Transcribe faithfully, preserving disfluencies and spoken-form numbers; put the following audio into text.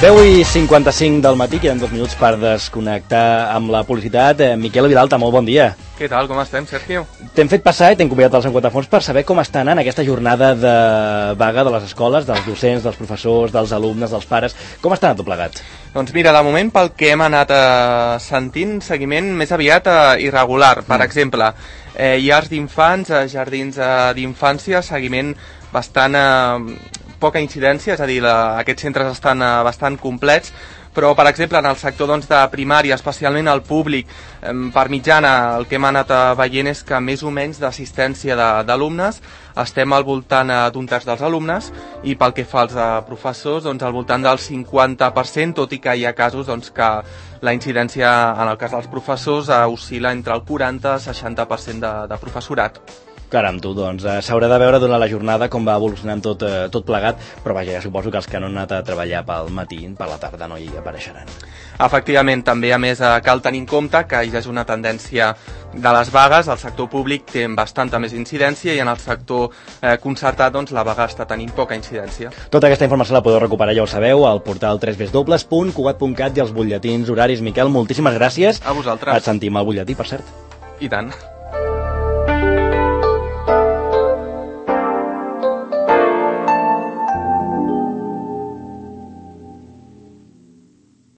deu i cinquanta-cinc del matí, queden dos minuts per desconnectar amb la publicitat. Eh, Miquel Vilalta, molt bon dia. Què tal, com estem, Sergio? T'hem fet passar i t'hem convidat als cinquanta fons per saber com està anant aquesta jornada de vaga de les escoles, dels docents, dels professors, dels alumnes, dels pares. Com està anant tot plegat? Doncs mira, de moment, pel que hem anat eh, sentint, seguiment més aviat eh, irregular. Per mm. exemple, eh, llars d'infants, eh, jardins eh, d'infància, seguiment bastant... Eh, poca incidència, és a dir, la, aquests centres estan uh, bastant complets, però, per exemple, en el sector doncs, de primària, especialment el públic, eh, per mitjana, el que hem anat uh, veient és que més o menys d'assistència d'alumnes estem al voltant uh, d'un terç dels alumnes, i pel que fa als uh, professors, doncs, al voltant del cinquanta per cent, tot i que hi ha casos doncs, que la incidència, en el cas dels professors, uh, oscil·la entre el quaranta i seixanta per cent de, de professorat. Caram, tu, doncs, eh, s'haurà de veure durant la jornada com va evolucionant tot, eh, tot plegat, però vaja, ja suposo que els que no han anat a treballar pel matí, per la tarda no hi apareixeran. Efectivament, també a més eh, cal tenir en compte que ja és una tendència de les vagues, el sector públic té bastanta més incidència i en el sector eh, concertat doncs, la vaga està tenint poca incidència. Tota aquesta informació la podeu recuperar, ja ho sabeu, al portal w w w punt cugat punt cat i als butlletins horaris. Miquel, moltíssimes gràcies. A vosaltres. Et sentim al butlletí, per cert. I tant.